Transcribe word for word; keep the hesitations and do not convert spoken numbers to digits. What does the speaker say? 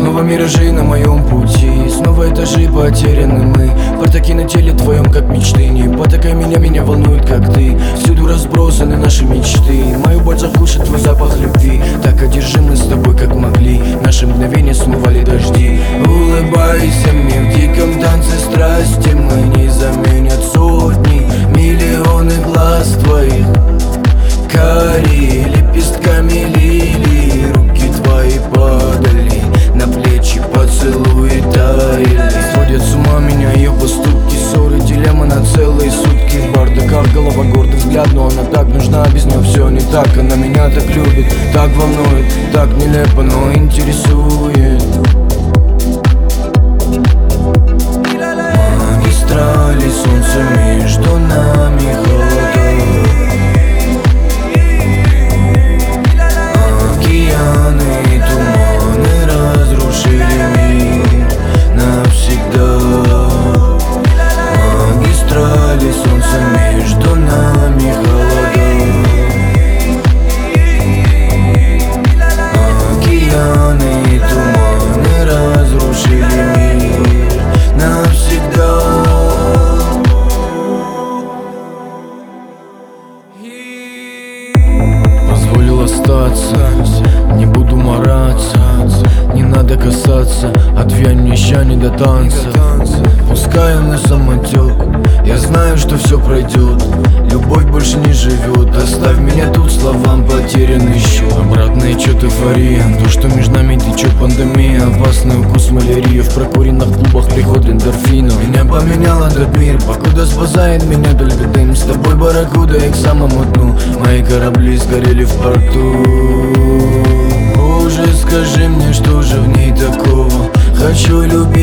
Снова миражи на моем пути, снова этажи потеряны мы. Портаки на теле твоем, как мечты. Не потакай меня, меня волнует, как ты. Всюду разбросаны наши мечты. Мою боль заглушит твой запах любви. Так одержимы с тобой, как могли. Наши мгновения смывали дожди. Улыбайся мне в диком танце страсти. Мы не заменят сотни, миллионы глаз твоих. Карие лепестками лилии, руки твои падали на плечи, поцелуи таяли. Сводят с ума меня ее поступки, ссоры, дилемма на целые сутки. В бардаках голова, гордый взгляд, но она так нужна, без нее все не так. Она меня так любит, так волнует, так нелепо, но интересует. Магистрали, солнце между нами, холода. Позволил остаться, не буду мараться. Не надо касаться, отвянь мне ща не до танца. Пускай он на самотек, я знаю, что все пройдет. Любовь больше не живет, оставь меня тут, словам потерянный счет. Обратный отчет, эйфория, то, что между нами течет пандемия. Опасный укус малярии, в прокуренных клубах приход эндорфинов. Меня поменял этот мир, покуда спасает меня только дым. С тобой барракуда, я к самому дну. Мои корабли сгорели в порту. Боже, скажи мне, что же в ней такого? Хочу любить